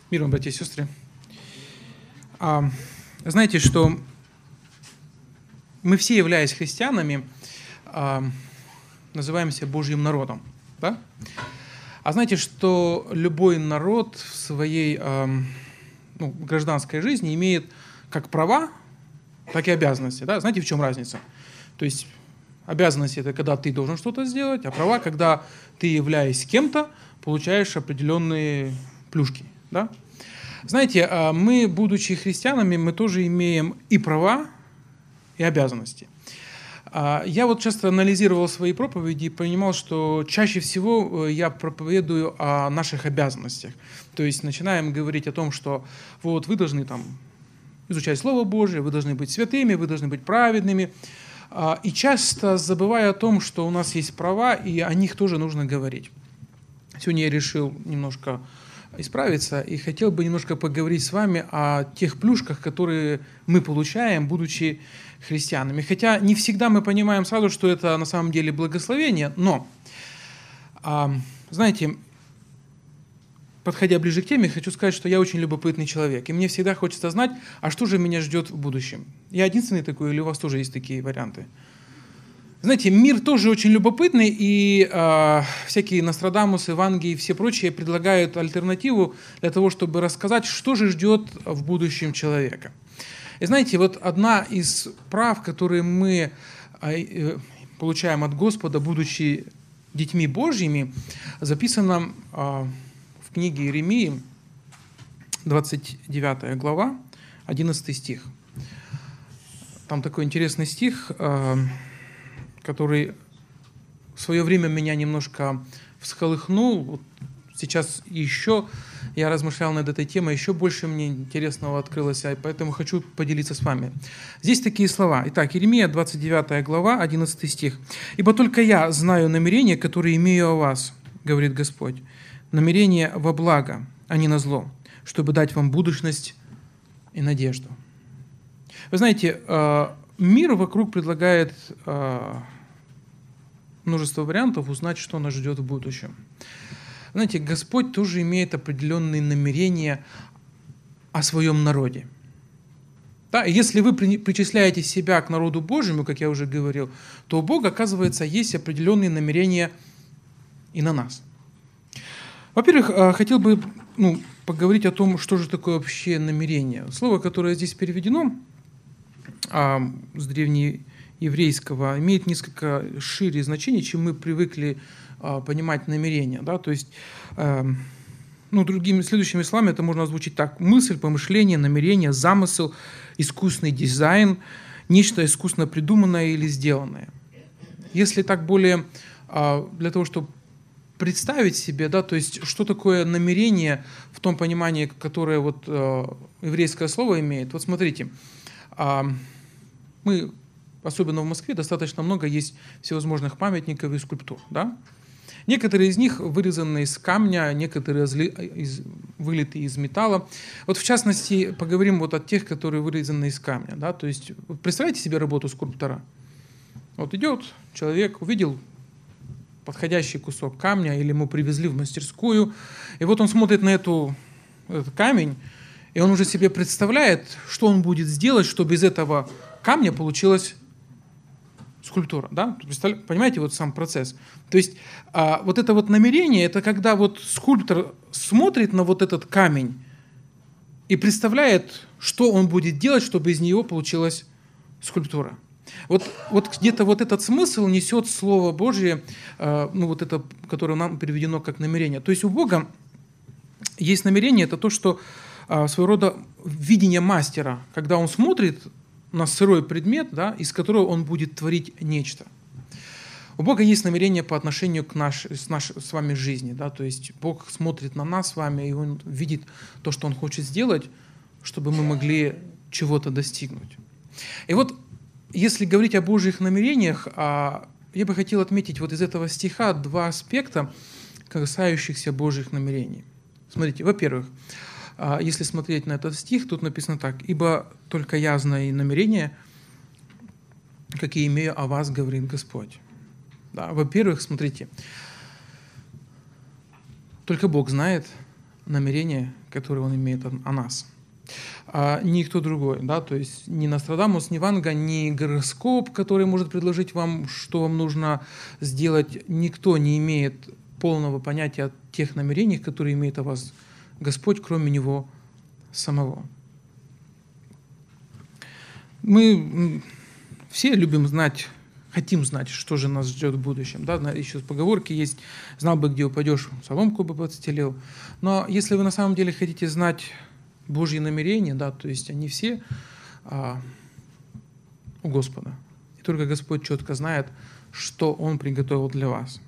Мир вам, братья и сестры. Знаете, что мы все, являясь христианами, называемся Божьим народом. Да? А знаете, что любой народ в своей гражданской жизни имеет как права, так и обязанности. Да? Знаете, в чем разница? То есть обязанности – это когда ты должен что-то сделать, а права – когда ты, являясь кем-то, получаешь определенные плюшки. Да? Знаете, мы, будучи христианами, мы тоже имеем и права, и обязанности. Я вот часто анализировал свои проповеди и понимал, что чаще всего я проповедую о наших обязанностях. То есть начинаем говорить о том, что вот вы должны изучать Слово Божие, вы должны быть святыми, вы должны быть праведными. И часто забывая о том, что у нас есть права, и о них тоже нужно говорить. Сегодня я решил немножко исправиться и хотел бы немножко поговорить с вами о тех плюшках, которые мы получаем, будучи христианами. Хотя не всегда мы понимаем сразу, что это на самом деле благословение, но, знаете, подходя ближе к теме, хочу сказать, что я очень любопытный человек, и мне всегда хочется знать, а что же меня ждет в будущем. Я единственный такой, или у вас тоже есть такие варианты? Знаете, мир тоже очень любопытный, и всякие Нострадамусы, Ванги и все прочие предлагают альтернативу для того, чтобы рассказать, что же ждет в будущем человека. И знаете, вот одна из прав, которые мы получаем от Господа, будучи детьми Божьими, записана в книге Иеремии, 29 глава, 11 стих. Там такой интересный стих, который в свое время меня немножко всколыхнул. Вот сейчас еще я размышлял над этой темой, еще больше мне интересного открылось, и поэтому хочу поделиться с вами. Здесь такие слова. Итак, Иеремия, 29 глава, 11 стих. «Ибо только я знаю намерения, которые имею о вас, говорит Господь, намерения во благо, а не на зло, чтобы дать вам будущность и надежду». Вы знаете, мир вокруг предлагает множество вариантов узнать, что нас ждет в будущем. Знаете, Господь тоже имеет определенные намерения о своем народе. Да, и если вы причисляете себя к народу Божьему, как я уже говорил, то у Бога, оказывается, есть определенные намерения и на нас. Во-первых, хотел бы поговорить о том, что же такое вообще намерение. Слово, которое здесь переведено с древнееврейского, имеет несколько шире значение, чем мы привыкли понимать намерение. Да? То есть, другими следующими словами это можно озвучить так. Мысль, помышление, намерение, замысел, искусный дизайн, нечто искусно придуманное или сделанное. Если так более для того, чтобы представить себе, да, то есть что такое намерение в том понимании, которое вот еврейское слово имеет. Вот смотрите, мы, особенно в Москве, достаточно много есть всевозможных памятников и скульптур. Да? Некоторые из них вырезаны из камня, некоторые вылиты из металла. Вот в частности, поговорим вот о тех, которые вырезаны из камня. Да? То есть, представляете себе работу скульптора? Вот идет человек, увидел подходящий кусок камня, или ему привезли в мастерскую, и вот он смотрит на этот камень, и он уже себе представляет, что он будет сделать, чтобы из этого камня получилась скульптура. Да? Понимаете, вот сам процесс. То есть вот это вот намерение, это когда вот скульптор смотрит на вот этот камень и представляет, что он будет делать, чтобы из него получилась скульптура. Вот где-то вот этот смысл несет Слово Божье, вот это, которое нам переведено как намерение. То есть у Бога есть намерение, это то, что своего рода видение мастера, когда он смотрит на сырой предмет, да, из которого он будет творить нечто. У Бога есть намерение по отношению к нашей с вами жизни. Да, то есть Бог смотрит на нас с вами, и Он видит то, что Он хочет сделать, чтобы мы могли чего-то достигнуть. И вот если говорить о Божьих намерениях, я бы хотел отметить вот из этого стиха два аспекта, касающихся Божьих намерений. Смотрите, во-первых, если смотреть на этот стих, тут написано так: «Ибо только я знаю намерения, какие имею о вас, говорит Господь». Да, во-первых, смотрите, только Бог знает намерения, которые Он имеет о нас. Никто другой, да, то есть ни Нострадамус, ни Ванга, ни гороскоп, который может предложить вам, что вам нужно сделать, никто не имеет полного понятия о тех намерениях, которые имеет о вас Господь, кроме Него самого. Мы все любим знать, хотим знать, что же нас ждет в будущем. Да? Еще поговорки есть: «Знал бы, где упадешь, соломку бы подстелил». Но если вы на самом деле хотите знать Божьи намерения, да, то есть они все у Господа. И только Господь четко знает, что Он приготовил для вас.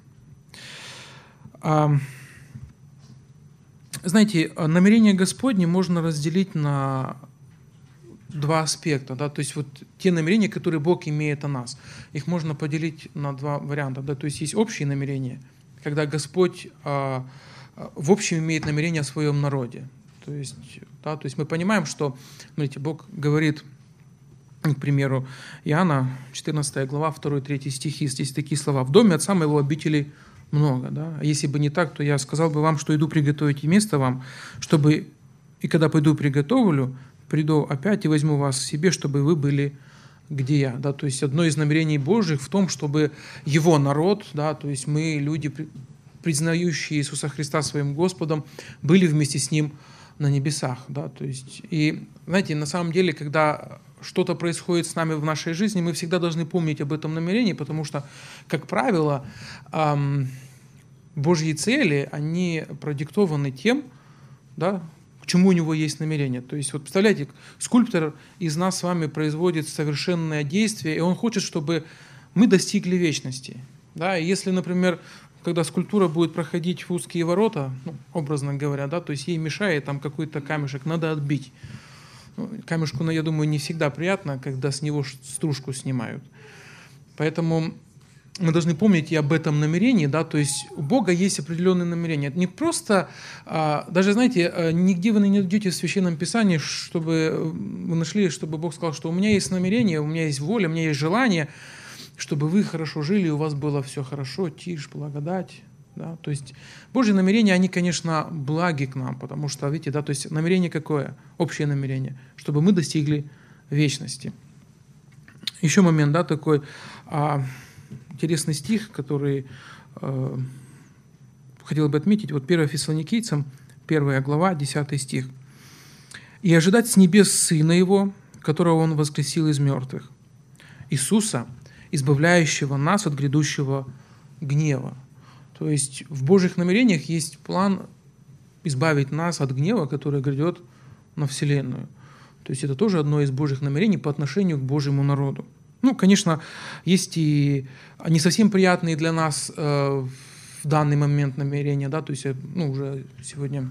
Знаете, намерение Господне можно разделить на два аспекта. Да? То есть вот те намерения, которые Бог имеет о нас, их можно поделить на два варианта. Да? То есть есть общие намерения, когда Господь в общем имеет намерение о своем народе. То есть мы понимаем, что, смотрите, Бог говорит, к примеру, Иоанна, 14 глава, 2-3 стихи, здесь такие слова: «В доме Отца моего обителей много». Да? А если бы не так, то я сказал бы вам, что иду приготовить место вам, чтобы, и когда пойду приготовлю, приду опять и возьму вас к себе, чтобы вы были, где я. Да? То есть одно из намерений Божьих в том, чтобы Его народ, да, то есть мы, люди, признающие Иисуса Христа своим Господом, были вместе с Ним на небесах. Да? То есть, и, знаете, на самом деле, когда что-то происходит с нами в нашей жизни, мы всегда должны помнить об этом намерении, потому что, как правило, Божьи цели, они продиктованы тем, да, к чему у него есть намерение. То есть, вот представляете, скульптор из нас с вами производит совершенное действие, и он хочет, чтобы мы достигли вечности. Да? И если, например, когда скульптура будет проходить в узкие ворота, образно говоря, да, то есть ей мешает там какой-то камешек, надо отбить. Камешку, я думаю, не всегда приятно, когда с него стружку снимают. Поэтому мы должны помнить и об этом намерении, да, то есть у Бога есть определенные намерения. Это не просто, даже, знаете, нигде вы не найдете в Священном Писании, чтобы вы нашли, чтобы Бог сказал, что у меня есть намерение, у меня есть воля, у меня есть желание, чтобы вы хорошо жили, у вас было все хорошо, тишь, благодать. Да? То есть Божьи намерения, они, конечно, благи к нам, потому что, видите, да, то есть намерение какое? Общее намерение, чтобы мы достигли вечности. Еще момент, да, такой интересный стих, который хотел бы отметить. Вот 1 Фессалоникийцам, 1 глава, 10 стих. «И ожидать с небес Сына Его, которого Он воскресил из мертвых, Иисуса, избавляющего нас от грядущего гнева». То есть в Божьих намерениях есть план избавить нас от гнева, который грядет на Вселенную. То есть это тоже одно из Божьих намерений по отношению к Божьему народу. Конечно, есть и не совсем приятные для нас в данный момент намерения, да, то есть уже сегодня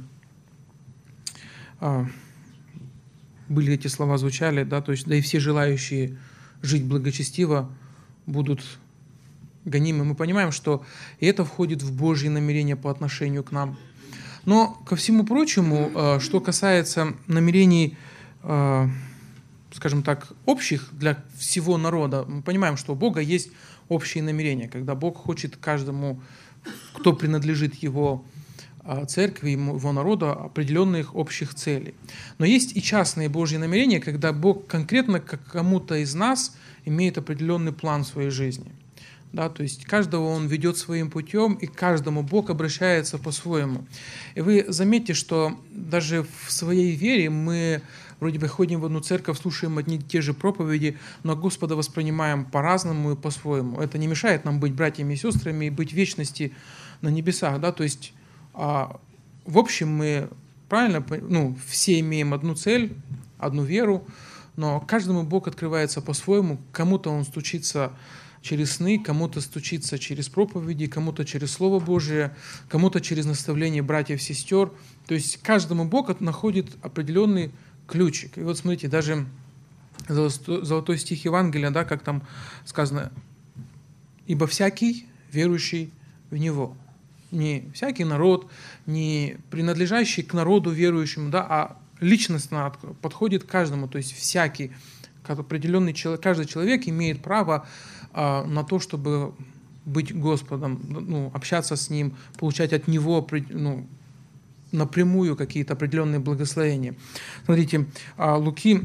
были эти слова, звучали, да, то есть да и все желающие жить благочестиво будут гонимы. Мы понимаем, что и это входит в Божьи намерения по отношению к нам. Но ко всему прочему, что касается намерений, скажем так, общих для всего народа, мы понимаем, что у Бога есть общие намерения, когда Бог хочет каждому, кто принадлежит Его церкви, Его народу, определенных общих целей. Но есть и частные Божьи намерения, когда Бог конкретно к кому-то из нас имеет определенный план в своей жизни. Да, то есть каждого Он ведет своим путем, и к каждому Бог обращается по-своему. И вы заметите, что даже в своей вере мы вроде бы ходим в одну церковь, слушаем одни и те же проповеди, но Господа воспринимаем по-разному и по-своему. Это не мешает нам быть братьями и сестрами и быть в вечности на небесах. Да? То есть в общем мы правильно, все имеем одну цель, одну веру, но каждому Бог открывается по-своему, кому-то Он стучится через сны, кому-то стучится через проповеди, кому-то через Слово Божие, кому-то через наставление братьев, сестер. То есть каждому Бог находит определенный ключик. И вот смотрите, даже золотой стих Евангелия, да, как там сказано: «Ибо всякий, верующий в Него». Не всякий народ, не принадлежащий к народу верующему, да, а личностно подходит к каждому. То есть всякий, определенный человек, каждый человек имеет право на то, чтобы быть Господом, общаться с Ним, получать от Него напрямую какие-то определенные благословения. Смотрите, Луки,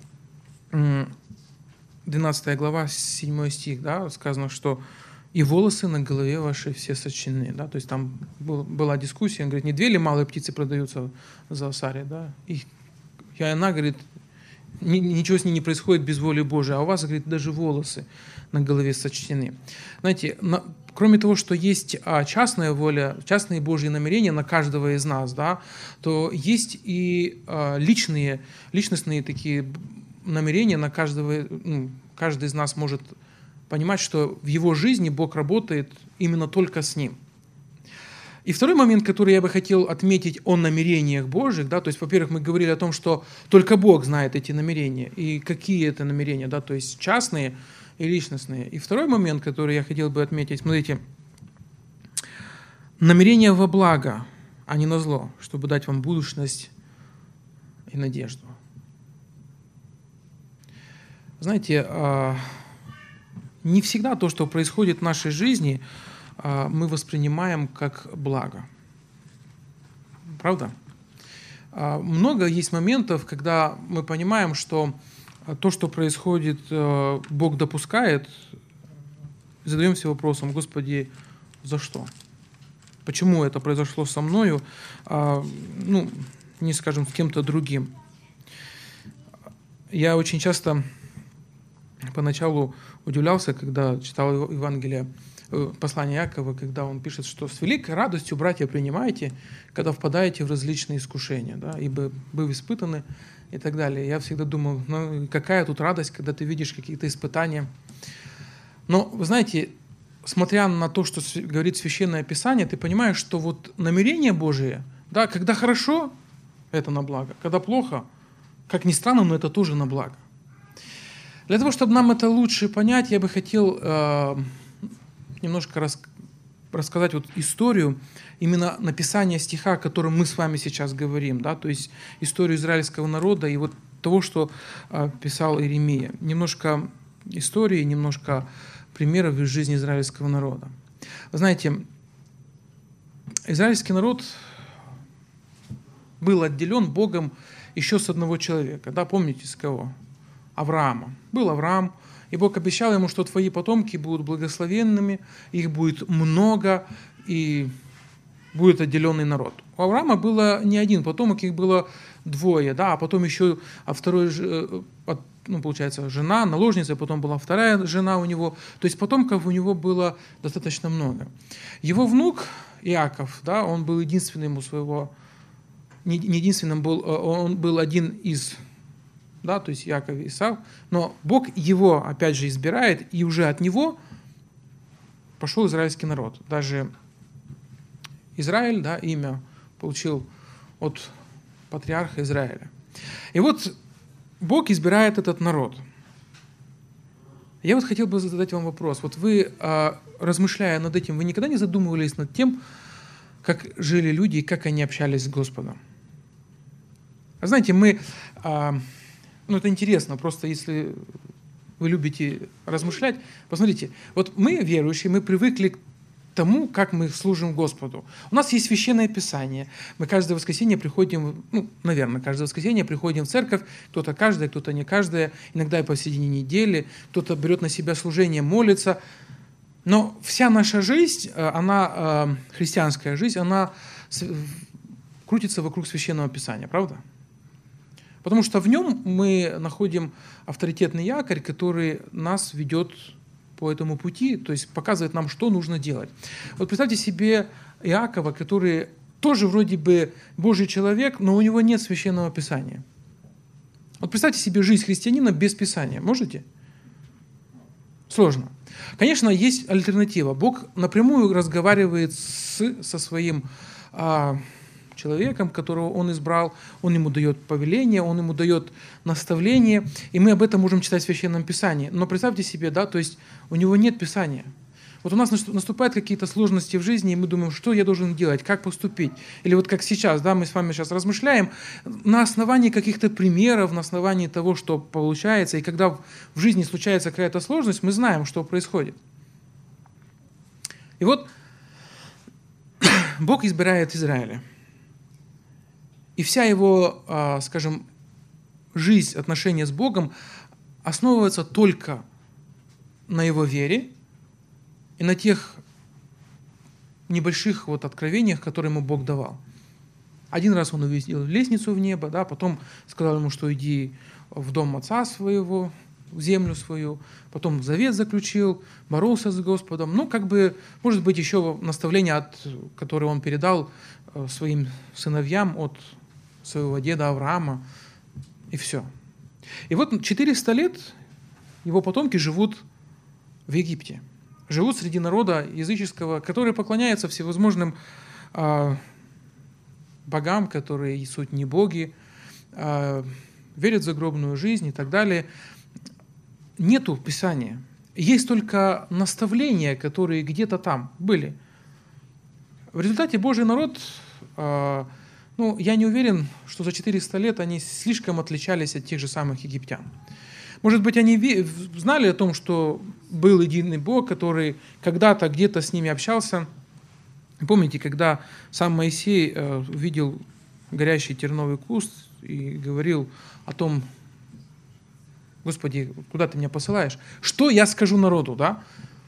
12 глава, 7 стих, да, сказано, что «и волосы на голове вашей все сочтены». Да? То есть там была дискуссия, он говорит, не 2 ли малые птицы продаются за осаре, да? И она говорит, ничего с ней не происходит без воли Божией, а у вас, говорит, даже волосы на голове сочтены. Знаете, кроме того, что есть частная воля, частные Божьи намерения на каждого из нас, да, то есть и личностные такие намерения на каждого, каждый из нас может понимать, что в его жизни Бог работает именно только с ним. И второй момент, который я бы хотел отметить о намерениях Божьих, да, то есть, во-первых, мы говорили о том, что только Бог знает эти намерения, и какие это намерения, да, то есть частные и личностные. И второй момент, который я хотел бы отметить, смотрите, намерение во благо, а не на зло, чтобы дать вам будущность и надежду. Знаете, не всегда то, что происходит в нашей жизни, мы воспринимаем как благо. Правда? Много есть моментов, когда мы понимаем, что то, что происходит, Бог допускает, задаемся вопросом, Господи, за что? Почему это произошло со мною, не скажем, с кем-то другим? Я очень часто поначалу удивлялся, когда читал Евангелие, послание Иакова, когда он пишет, что с великой радостью, братья, принимайте, когда впадаете в различные искушения, да, ибо вы испытаны и так далее. Я всегда думал, какая тут радость, когда ты видишь какие-то испытания. Но, вы знаете, смотря на то, что говорит Священное Писание, ты понимаешь, что вот намерение Божие, да, когда хорошо, это на благо, когда плохо, как ни странно, но это тоже на благо. Для того, чтобы нам это лучше понять, я бы хотел немножко рассказать вот историю именно написания стиха, о котором мы с вами сейчас говорим, да, то есть историю израильского народа и вот того, что писал Иеремия. Немножко истории, немножко примеров из жизни израильского народа. Вы знаете, израильский народ был отделен Богом еще с одного человека, да, помните с кого? Авраама. Был Авраам, и Бог обещал ему, что твои потомки будут благословенными, их будет много, и будет отделенный народ. У Авраама было не один потомок, их было 2, да, а потом еще второй, получается, жена, наложница, потом была вторая жена у него, то есть потомков у него было достаточно много. Его внук Иаков, да, он был единственным у своего, не единственным, он был один из, да, то есть Иаков и Исав, но Бог его, опять же, избирает, и уже от него пошел израильский народ. Даже Израиль, да, имя получил от патриарха Израиля. И вот Бог избирает этот народ. Я вот хотел бы задать вам вопрос. Вот вы, размышляя над этим, вы никогда не задумывались над тем, как жили люди и как они общались с Господом? Знаете, мы... это интересно, просто если вы любите размышлять, посмотрите, вот мы, верующие, мы привыкли к тому, как мы служим Господу. У нас есть Священное Писание. Мы каждое воскресенье приходим, наверное, каждое воскресенье приходим в церковь, кто-то каждое, кто-то не каждое, иногда и посередине недели, кто-то берет на себя служение, молится. Но вся наша жизнь, она, христианская жизнь, она крутится вокруг Священного Писания, правда? Потому что в нем мы находим авторитетный якорь, который нас ведет по этому пути, то есть показывает нам, что нужно делать. Вот представьте себе Иакова, который тоже вроде бы Божий человек, но у него нет Священного Писания. Вот представьте себе жизнь христианина без Писания. Можете? Сложно. Конечно, есть альтернатива. Бог напрямую разговаривает со своим человеком, которого он избрал, он ему дает повеление, он ему дает наставление, и мы об этом можем читать в Священном Писании. Но представьте себе, да, то есть у него нет Писания. Вот у нас наступают какие-то сложности в жизни, и мы думаем, что я должен делать, как поступить. Или вот как сейчас, да, мы с вами сейчас размышляем на основании каких-то примеров, на основании того, что получается, и когда в жизни случается какая-то сложность, мы знаем, что происходит. И вот Бог избирает Израиля. И вся его, скажем, жизнь, отношения с Богом основывается только на его вере и на тех небольших откровениях, которые ему Бог давал. Один раз он увидел лестницу в небо, да, потом сказал ему, что иди в дом отца своего, в землю свою, потом завет заключил, боролся с Господом. Может быть, еще наставление, которое он передал своим сыновьям от своего деда Авраама, и все. И 400 лет его потомки живут в Египте. Живут среди народа языческого, который поклоняется всевозможным богам, которые суть не боги, верят в загробную жизнь и так далее. Нету Писания. Есть только наставления, которые где-то там были. В результате Божий народ, я не уверен, что за 400 лет они слишком отличались от тех же самых египтян. Может быть, они знали о том, что был единый Бог, который когда-то где-то с ними общался. Помните, когда сам Моисей увидел горящий терновый куст и говорил о том: Господи, куда ты меня посылаешь? Что я скажу народу, да?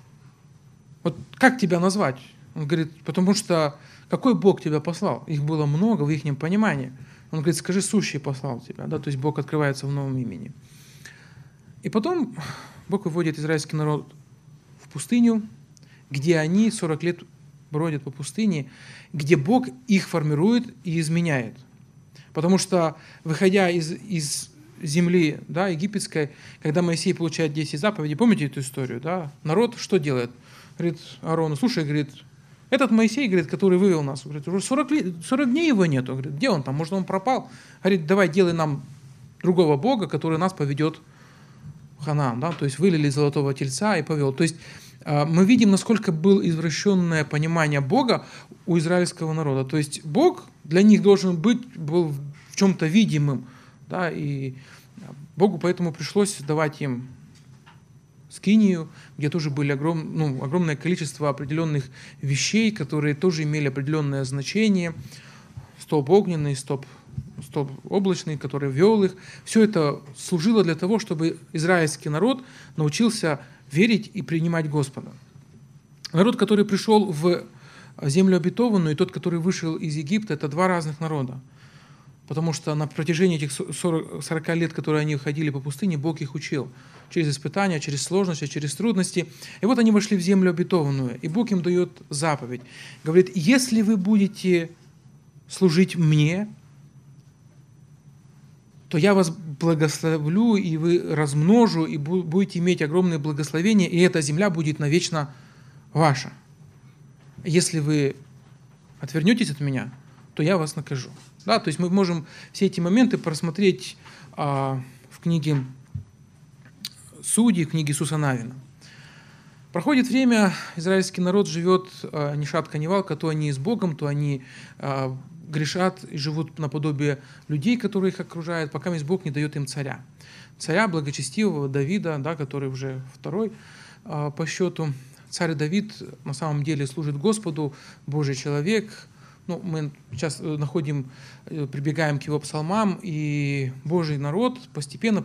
Как тебя назвать? Он говорит, потому что какой Бог тебя послал? Их было много в их понимании. Он говорит, скажи, сущий послал тебя, да? То есть Бог открывается в новом имени. И потом Бог выводит израильский народ в пустыню, где они 40 лет бродят по пустыне, где Бог их формирует и изменяет. Потому что, выходя из земли, да, египетской, когда Моисей получает 10 заповедей, помните эту историю, да? Народ что делает? Говорит Аарону, слушай, говорит, этот Моисей, говорит, который вывел нас, говорит, уже 40 дней его нету. Говорит, где он там? Может, он пропал? Говорит, давай делай нам другого Бога, который нас поведет в Ханаан. Да? То есть вылили золотого тельца и повел. То есть мы видим, насколько было извращенное понимание Бога у израильского народа. То есть Бог для них был в чем-то видимым. Да? И Богу поэтому пришлось давать им скинию, где тоже были огромное количество определенных вещей, которые тоже имели определенное значение. Столб огненный, столб облачный, который вел их. Все это служило для того, чтобы израильский народ научился верить и принимать Господа. Народ, который пришел в землю обетованную, и тот, который вышел из Египта, это два разных народа. Потому что на протяжении этих 40 лет, которые они ходили по пустыне, Бог их учил. Через испытания, через сложности, через трудности. И вот они вошли в землю обетованную, и Бог им дает заповедь. Говорит, если вы будете служить мне, то я вас благословлю, и вы размножу, и будете иметь огромные благословения, и эта земля будет навечно ваша. Если вы отвернетесь от меня, то я вас накажу. Да, то есть мы можем все эти моменты просмотреть в книге Судей, в книге Иисуса Навина. Проходит время, израильский народ живет ни шатка, ни валка, то они с Богом, то они грешат и живут наподобие людей, которые их окружают, пока Бог не дает им царя. Царя благочестивого Давида, да, который уже второй по счету. Царь Давид на самом деле служит Господу, Божий человек. Мы сейчас прибегаем к его псалмам, и Божий народ постепенно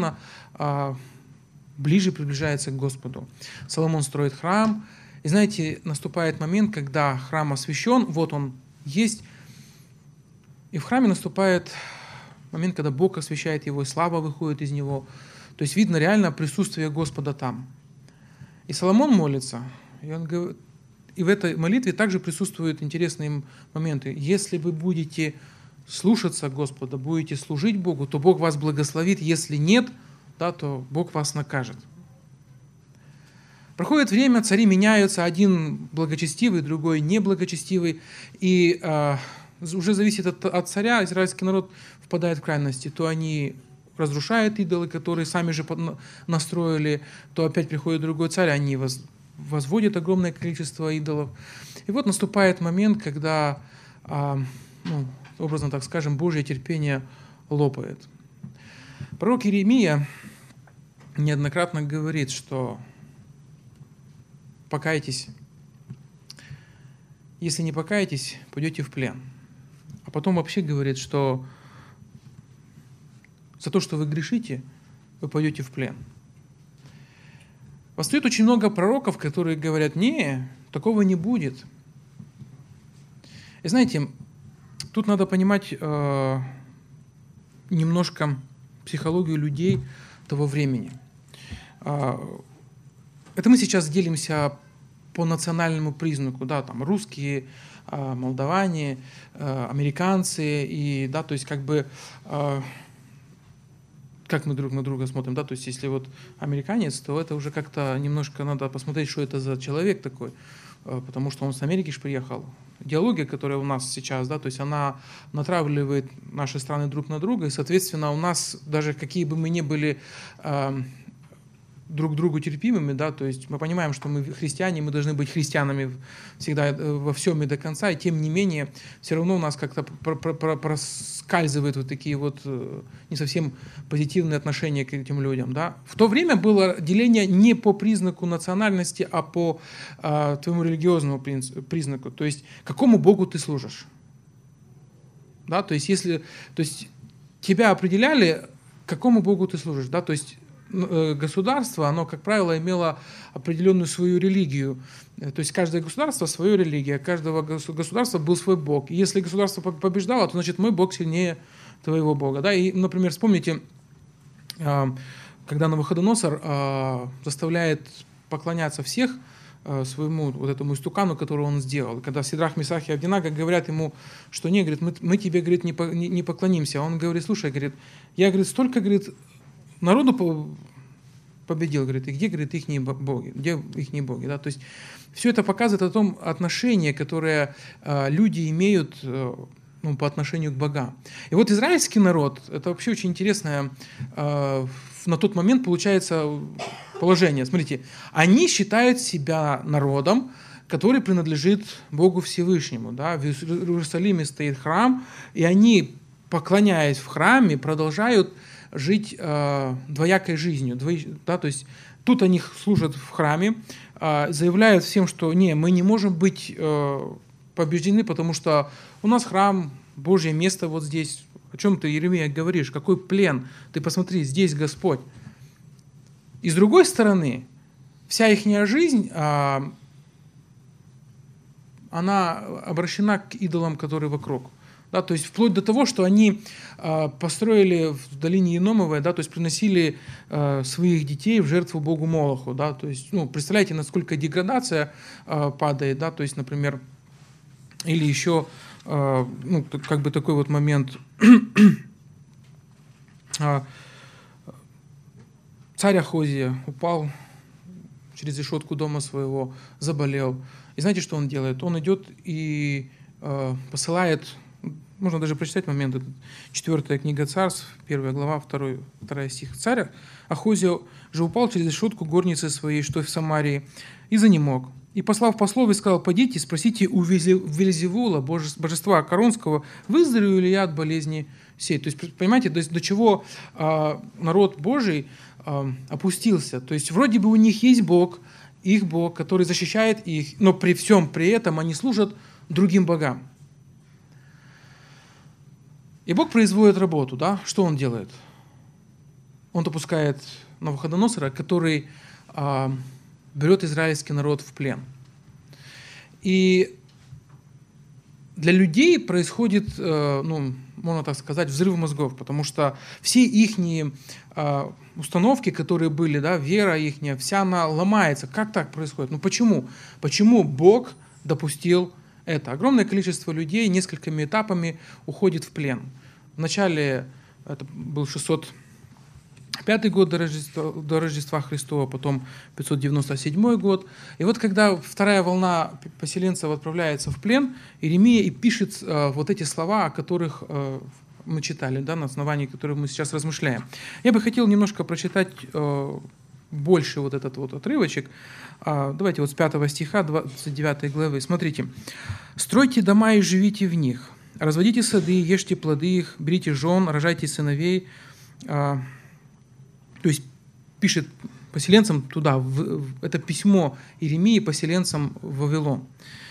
ближе приближается к Господу. Соломон строит храм, и знаете, наступает момент, когда храм освящен, вот он есть, и в храме наступает момент, когда Бог освящает его, и слава выходит из него. То есть видно реально присутствие Господа там. И Соломон молится, и он говорит, и в этой молитве также присутствуют интересные моменты. Если вы будете слушаться Господа, будете служить Богу, то Бог вас благословит. Если нет, да, то Бог вас накажет. Проходит время, цари меняются, один благочестивый, другой неблагочестивый. И уже зависит от царя, израильский народ впадает в крайности. То они разрушают идолы, которые сами же настроили, то опять приходит другой царь, они возводят огромное количество идолов. И вот наступает момент, когда, образно так скажем, Божье терпение лопает. Пророк Иеремия неоднократно говорит, что покайтесь. Если не покаетесь, пойдете в плен. А потом вообще говорит, что за то, что вы грешите, вы пойдете в плен. Восстает очень много пророков, которые говорят: не, такого не будет. И знаете, тут надо понимать немножко психологию людей того времени. Это мы сейчас делимся по национальному признаку, да, там русские, молдаване, американцы, и, да, то есть как бы, как мы друг на друга смотрим, да, то есть если вот американец, то это уже как-то немножко надо посмотреть, что это за человек такой, потому что он с Америки же приехал. Идеология, которая у нас сейчас, да, то есть она натравливает наши страны друг на друга, и, соответственно, у нас, даже какие бы мы ни были друг другу терпимыми, да, то есть мы понимаем, что мы христиане, мы должны быть христианами всегда во всем и до конца, и тем не менее, все равно у нас как-то проскальзывают вот такие вот не совсем позитивные отношения к этим людям, да. В то время было деление не по признаку национальности, а по твоему религиозному признаку, то есть какому Богу ты служишь, да, то есть тебя определяли, какому Богу ты служишь, да, то есть государство, оно, как правило, имело определенную свою религию. То есть каждое государство свою религию, каждого государства был свой Бог. И если государство побеждало, то значит мой Бог сильнее твоего Бога. Да? И, например, вспомните, когда Навуходоносор заставляет поклоняться всех своему вот этому истукану, который он сделал. Когда Сидрах, Месах и Авденаго говорят ему, что не, говорит, мы тебе, говорит, не поклонимся. Он говорит: слушай, говорит, я, говорит, столько, говорит, народу победил, говорит, и где, говорит, ихние боги, где ихние боги, да, то есть все это показывает о том отношении, которое люди имеют по отношению к богам. И вот израильский народ, это вообще очень интересное на тот момент получается положение. Смотрите, они считают себя народом, который принадлежит Богу Всевышнему, да, в Иерусалиме стоит храм, и они, поклоняясь в храме, продолжают жить двоякой жизнью. Да, то есть тут они служат в храме, заявляют всем, что не, мы не можем быть побеждены, потому что у нас храм, Божье место вот здесь. О чем ты, Иеремия, говоришь? Какой плен? Ты посмотри, здесь Господь. И с другой стороны, вся их жизнь, она обращена к идолам, которые вокруг. Да, то есть вплоть до того, что они построили в долине Еномовой, да, то есть приносили своих детей в жертву богу Молоху. Да, то есть, представляете, насколько деградация падает, да, то есть, например, или еще как бы такой вот момент. Царь Ахозия упал через решетку дома своего, заболел. И знаете, что он делает? Он идет и посылает. Можно даже прочитать момент. 4 книга Царств, 1 глава, 2 стих. Царь Ахозия же упал через решетку горницы своей, что в Самарии, и занемог. И, послав послов, и сказал: пойдите, спросите у Вельзевула, божества Коронского, выздоровею ли я от болезни сей. То есть, понимаете, до чего народ Божий опустился. То есть, вроде бы у них есть Бог, их Бог, который защищает их, но при всем при этом они служат другим богам. И Бог производит работу, да? Что Он делает? Он допускает Навуходоносора, который берет израильский народ в плен. И для людей происходит, можно так сказать, взрыв мозгов, потому что все их установки, которые были, да, вера их, вся она ломается. Как так происходит? Почему? Почему Бог допустил это? Огромное количество людей несколькими этапами уходит в плен. Вначале это был 605 год до Рождества Христова, потом 597 год. И вот когда вторая волна поселенцев отправляется в плен, Иеремия и пишет вот эти слова, о которых мы читали, да, на основании которых мы сейчас размышляем. Я бы хотел немножко прочитать больше вот этот вот отрывочек. Давайте вот с 5 стиха 29 главы. Смотрите. «Стройте дома и живите в них, разводите сады, ешьте плоды их, берите жен, рожайте сыновей». То есть пишет поселенцам туда, это письмо Иеремии поселенцам в Вавилон.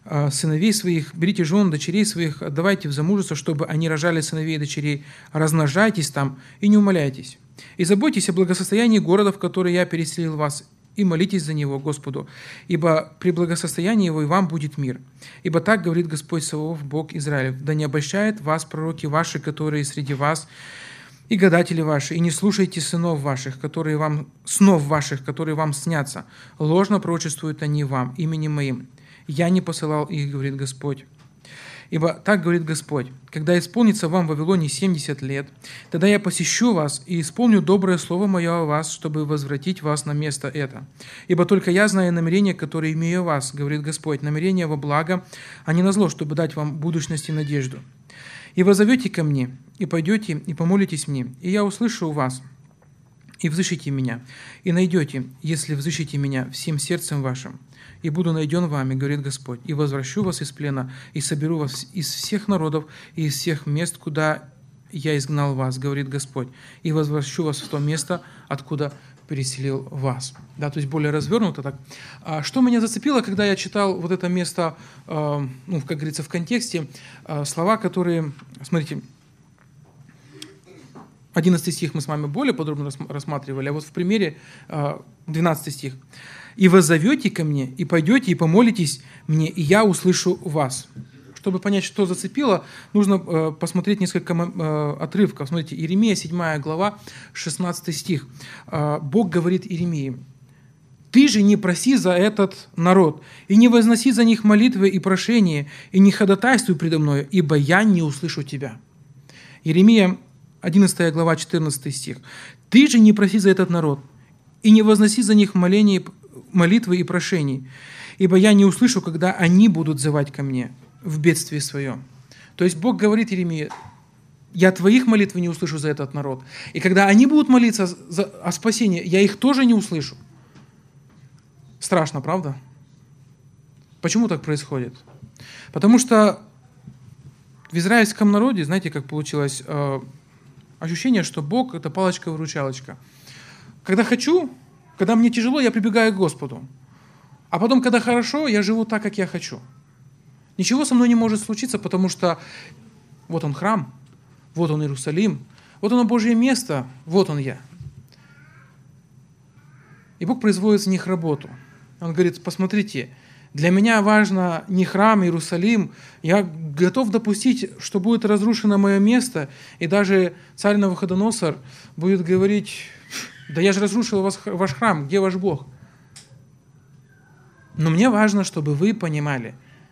сыновей своих, берите жен, дочерей своих, отдавайте в замужество, чтобы они рожали сыновей и дочерей, размножайтесь там и не умаляйтесь. И заботьтесь о благосостоянии города, в который я переселил вас, и молитесь за него, Господу, ибо при благосостоянии его и вам будет мир. Ибо так говорит Господь Саваоф, Бог Израилев: да не обольщают вас пророки ваши, которые среди вас, и гадатели ваши, и не слушайте снов ваших, которые вам снятся. Ложно пророчествуют они вам, именем моим. Я не посылал их, говорит Господь. Ибо так говорит Господь: когда исполнится вам в Вавилоне 70 лет, тогда я посещу вас и исполню доброе слово мое о вас, чтобы возвратить вас на место это. Ибо только я знаю намерения, которые имею о вас, говорит Господь, намерения во благо, а не на зло, чтобы дать вам будущность и надежду. И воззовете ко мне, и пойдете, и помолитесь мне, и я услышу вас, и взыщите меня, и найдете, если взыщите меня всем сердцем вашим. И буду найден вами, говорит Господь, и возвращу вас из плена, и соберу вас из всех народов и из всех мест, куда я изгнал вас, говорит Господь, и возвращу вас в то место, откуда переселил вас. Да, то есть более развернуто так. Что меня зацепило, когда я читал вот это место, как говорится, в контексте, слова, которые, смотрите, 11 стих мы с вами более подробно рассматривали, а вот в примере 12 стих. «И воззовете ко мне, и пойдете, и помолитесь мне, и я услышу вас». Чтобы понять, что зацепило, нужно посмотреть несколько отрывков. Смотрите, Иеремия, 7 глава, 16 стих. Бог говорит Иеремии: «Ты же не проси за этот народ, и не возноси за них молитвы и прошения, и не ходатайствуй предо мною, ибо я не услышу тебя». Иеремия, 11 глава, 14 стих. «Ты же не проси за этот народ, и не возноси за них молитвы и прошений, ибо я не услышу, когда они будут взывать ко мне в бедствии своем». То есть Бог говорит Иеремии: я твоих молитв не услышу за этот народ. И когда они будут молиться о спасении, я их тоже не услышу. Страшно, правда? Почему так происходит? Потому что в израильском народе, знаете, как получилось, ощущение, что Бог – это палочка-выручалочка. Когда хочу, когда мне тяжело, я прибегаю к Господу. А потом, когда хорошо, я живу так, как я хочу. Ничего со мной не может случиться, потому что вот он храм, вот он Иерусалим, вот оно Божье место, вот он я. И Бог производит в них работу. Он говорит: посмотрите, для меня важно не храм, Иерусалим. Я готов допустить, что будет разрушено мое место, и даже царь Навуходоносор будет говорить: да я же разрушил ваш храм, где ваш Бог? Но мне важно, чтобы вы понимали,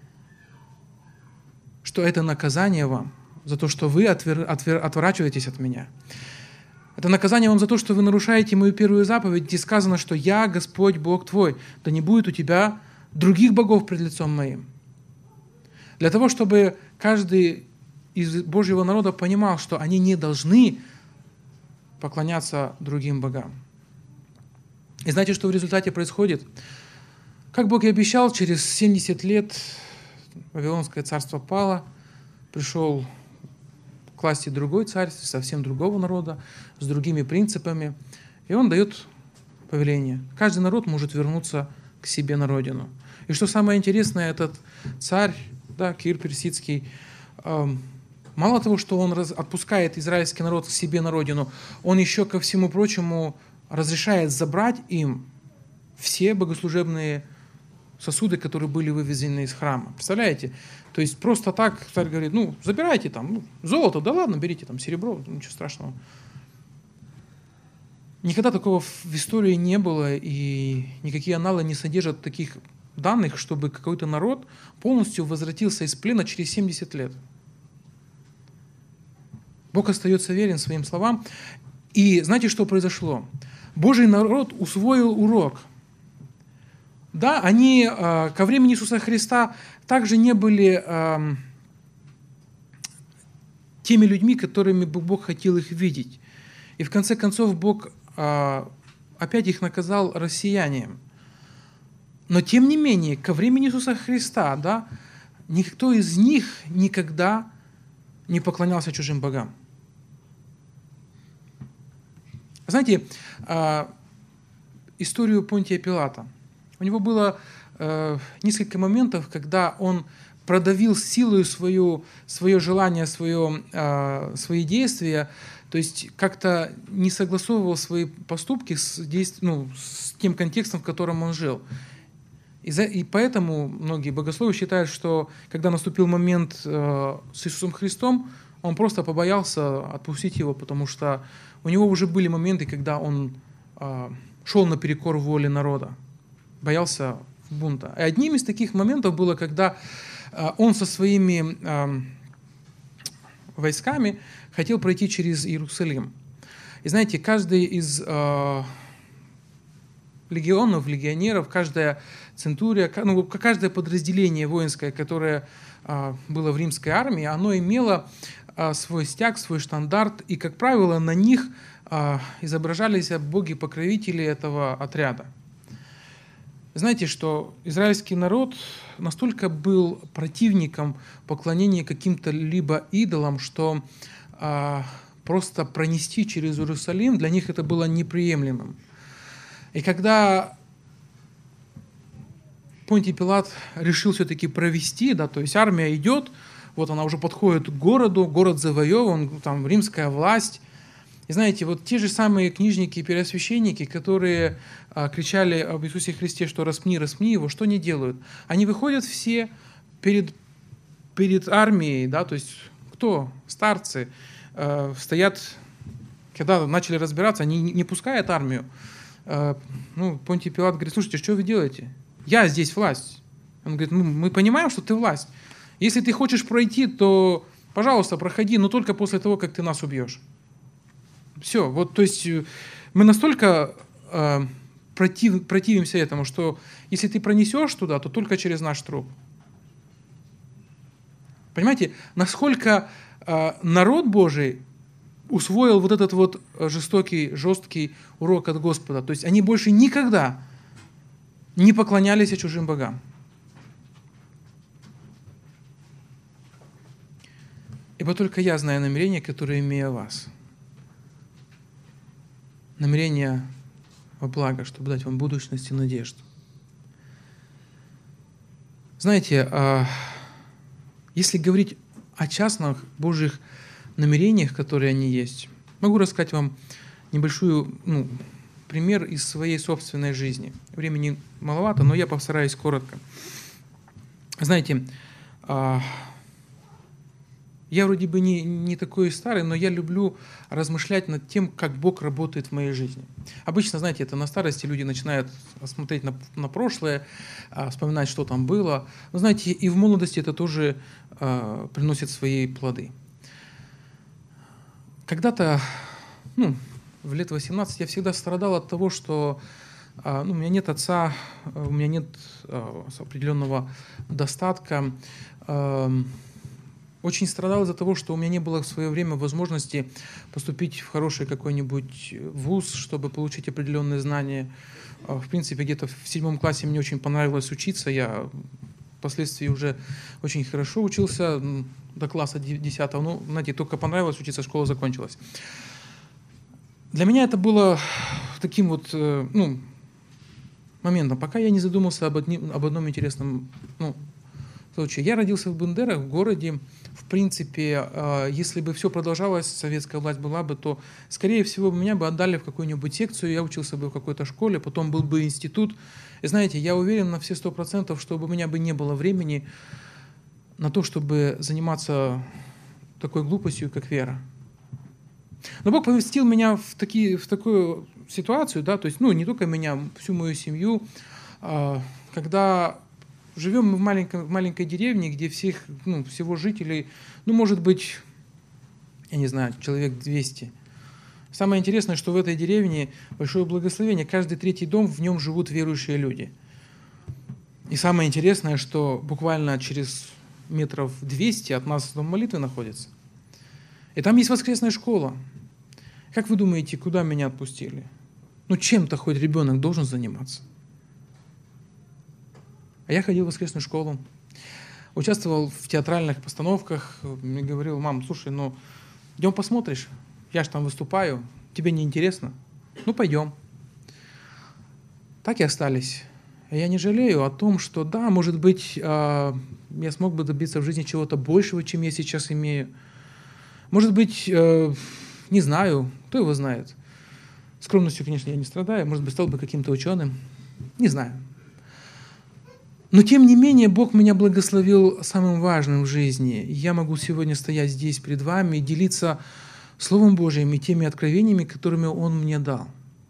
что это наказание вам за то, что вы отворачиваетесь от меня. Это наказание вам за то, что вы нарушаете мою первую заповедь, где сказано, что я Господь Бог твой, да не будет у тебя других богов пред лицом моим. Для того, чтобы каждый из Божьего народа понимал, что они не должны поклоняться другим богам. И знаете, что в результате происходит? Как Бог и обещал, через 70 лет Вавилонское царство пало, пришел к власти другой царь, совсем другого народа, с другими принципами, и он дает повеление. Каждый народ может вернуться к себе на родину. И что самое интересное, этот царь, Кир Персидский, мало того, что он отпускает израильский народ к себе на родину, он еще, ко всему прочему, разрешает забрать им все богослужебные сосуды, которые были вывезены из храма. Представляете? То есть просто так царь говорит: забирайте там, золото, да ладно, берите там серебро, ничего страшного. Никогда такого в истории не было, и никакие аналы не содержат таких данных, чтобы какой-то народ полностью возвратился из плена через 70 лет. Бог остается верен своим словам. И знаете, что произошло? Божий народ усвоил урок. Да, они ко времени Иисуса Христа также не были теми людьми, которыми Бог хотел их видеть. И в конце концов Бог опять их наказал рассеянием. Но тем не менее, ко времени Иисуса Христа, никто из них никогда не поклонялся чужим богам. Знаете, историю Понтия Пилата. У него было несколько моментов, когда он продавил силою свое желание, свои действия, то есть как-то не согласовывал свои поступки с тем контекстом, в котором он жил. И поэтому многие богословы считают, что когда наступил момент с Иисусом Христом, он просто побоялся отпустить его, потому что у него уже были моменты, когда он шел наперекор воле народа, боялся бунта. И одним из таких моментов было, когда он со своими войсками хотел пройти через Иерусалим. И знаете, каждый из легионов, легионеров, каждая центурия, каждое подразделение воинское, которое было в римской армии, оно имело свой стяг, свой штандарт, и, как правило, на них изображались боги-покровители этого отряда. Знаете, что израильский народ настолько был противником поклонения каким-то либо идолам, что просто пронести через Иерусалим для них это было неприемлемым. И когда Понтий Пилат решил все-таки провести, то есть армия идет, вот она уже подходит к городу, город завоеван, там римская власть. И знаете, вот те же самые книжники и первосвященники, которые кричали об Иисусе Христе, что распни, распни его, что они делают? Они выходят все перед армией, то есть кто? Старцы, стоят, когда начали разбираться, они не пускают армию. Понтий Пилат говорит: слушайте, что вы делаете? Я здесь власть. Он говорит: мы понимаем, что ты власть. Если ты хочешь пройти, то, пожалуйста, проходи, но только после того, как ты нас убьешь. Все, то есть мы настолько противимся этому, что если ты пронесешь туда, то только через наш труп. Понимаете, насколько народ Божий усвоил вот этот жестокий, жесткий урок от Господа. То есть они больше никогда не поклонялись чужим богам. Ибо только я знаю намерения, которые имею о вас. Намерения во благо, чтобы дать вам будущность и надежду. Знаете, если говорить о частных Божьих намерениях, которые они есть, могу рассказать вам небольшой пример из своей собственной жизни. Времени маловато, но я постараюсь коротко. Знаете, я вроде бы не такой старый, но я люблю размышлять над тем, как Бог работает в моей жизни. Обычно, знаете, это на старости люди начинают смотреть на прошлое, вспоминать, что там было. Но, знаете, и в молодости это тоже приносит свои плоды. Когда-то, в лет 18, я всегда страдал от того, что у меня нет отца, у меня нет определенного достатка. Очень страдал из-за того, что у меня не было в свое время возможности поступить в хороший какой-нибудь вуз, чтобы получить определенные знания. В принципе, где-то в 7 классе мне очень понравилось учиться. Я впоследствии уже очень хорошо учился до класса 10. Знаете, только понравилось учиться, школа закончилась. Для меня это было таким моментом, пока я не задумался об одном интересном случае. Я родился в Бендерах, в городе. В принципе, если бы все продолжалось, советская власть была бы, то, скорее всего, меня бы отдали в какую-нибудь секцию, я учился бы в какой-то школе, потом был бы институт. И знаете, я уверен на все 100%, что у меня бы не было времени на то, чтобы заниматься такой глупостью, как вера. Но Бог поместил меня в такую ситуацию, то есть, не только меня, всю мою семью, когда живем мы в маленькой деревне, где всего жителей, может быть, я не знаю, человек 200. Самое интересное, что в этой деревне большое благословение. Каждый 3-й дом, в нем живут верующие люди. И самое интересное, что буквально через 200 метров от нас дом молитвы находится. И там есть воскресная школа. Как вы думаете, куда меня отпустили? Чем-то хоть ребенок должен заниматься. А я ходил в воскресную школу, участвовал в театральных постановках. Мне говорил: мам, слушай, идем посмотришь, я же там выступаю, тебе не интересно? Пойдем. Так и остались Я не жалею о том, что да, может быть, я смог бы добиться в жизни чего-то большего, чем я сейчас имею. Может быть, не знаю, кто его знает. Скромностью, конечно, я не страдаю. Может быть, стал бы каким-то ученым. Не знаю. Но, тем не менее, Бог меня благословил самым важным в жизни. Я могу сегодня стоять здесь перед вами и делиться Словом Божьим и теми откровениями, которыми Он мне дал.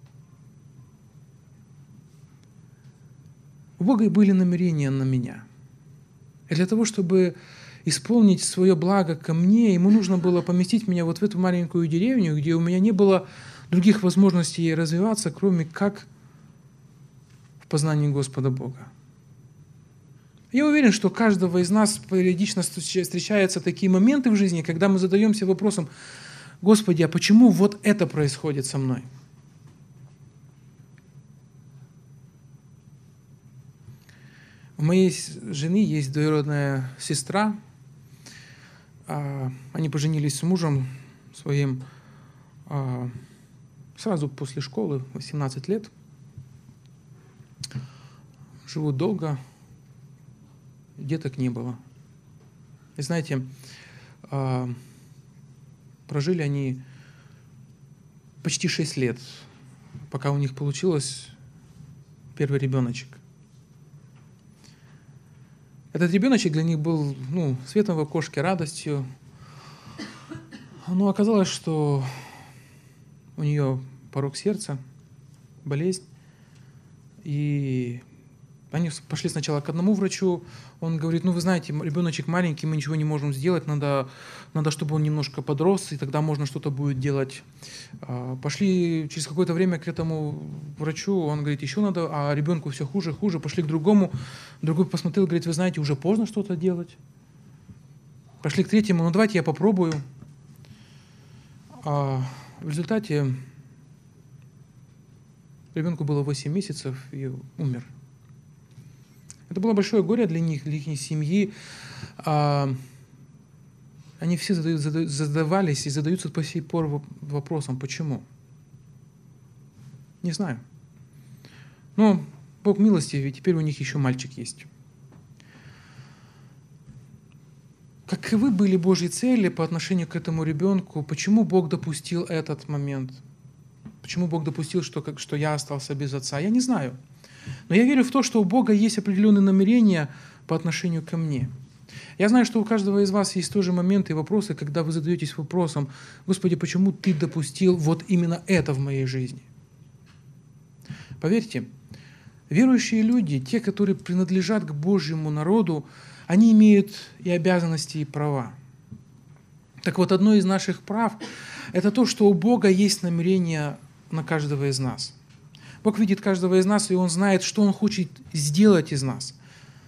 У Бога были намерения на меня. И для того, чтобы исполнить свое благо ко мне, Ему нужно было поместить меня вот в эту маленькую деревню, где у меня не было других возможностей развиваться, кроме как в познании Господа Бога. Я уверен, что у каждого из нас периодично встречаются такие моменты в жизни, когда мы задаемся вопросом: Господи, а почему вот это происходит со мной? У моей жены есть двоюродная сестра. Они поженились с мужем своим сразу после школы, 18 лет. Живут долго, деток не было. И знаете, прожили они почти 6 лет, пока у них получилось первый ребеночек. Этот ребеночек для них был светом в окошке, радостью. Но оказалось, что у нее порок сердца, болезнь. И они пошли сначала к одному врачу. Он говорит: вы знаете, ребеночек маленький, мы ничего не можем сделать, надо, чтобы он немножко подрос, и тогда можно что-то будет делать. Пошли через какое-то время к этому врачу, он говорит: еще надо, а ребенку все хуже, хуже. Пошли к другому, другой посмотрел, говорит: вы знаете, уже поздно что-то делать. Пошли к третьему: давайте я попробую. В результате ребенку было 8 месяцев и умер. Это было большое горе для них, для их семьи. Они все задавались и задаются по сей пор вопросом: почему? Не знаю. Но Бог милостив, и теперь у них еще мальчик есть. Каковы были Божьи цели по отношению к этому ребенку? Почему Бог допустил этот момент? Почему Бог допустил, что я остался без отца? Я не знаю. Но я верю в то, что у Бога есть определенные намерения по отношению ко мне. Я знаю, что у каждого из вас есть тоже моменты и вопросы, когда вы задаетесь вопросом: Господи, почему Ты допустил вот именно это в моей жизни? Поверьте, верующие люди, те, которые принадлежат к Божьему народу, они имеют и обязанности, и права. Так вот, одно из наших прав – это то, что у Бога есть намерение на каждого из нас. Бог видит каждого из нас, и Он знает, что Он хочет сделать из нас.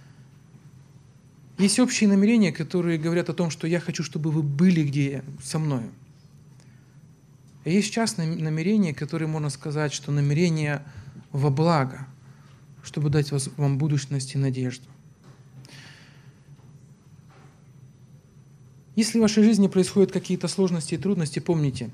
Есть общие намерения, которые говорят о том, что я хочу, чтобы вы были где со мною. И есть частные намерения, которые можно сказать, что намерения во благо, чтобы дать вам будущность и надежду. Если в вашей жизни происходят какие-то сложности и трудности, помните,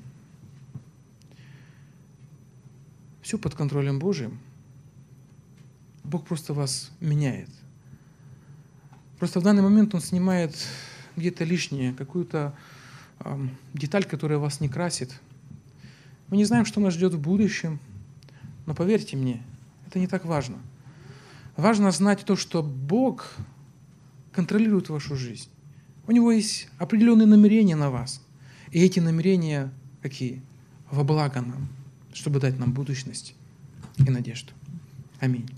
все под контролем Божьим. Бог просто вас меняет. Просто в данный момент Он снимает где-то лишнее, какую-то деталь, которая вас не красит. Мы не знаем, что нас ждет в будущем, но поверьте мне, это не так важно. Важно знать то, что Бог контролирует вашу жизнь. У Него есть определенные намерения на вас. И эти намерения какие? Во благо нам, чтобы дать нам будущность и надежду. Аминь.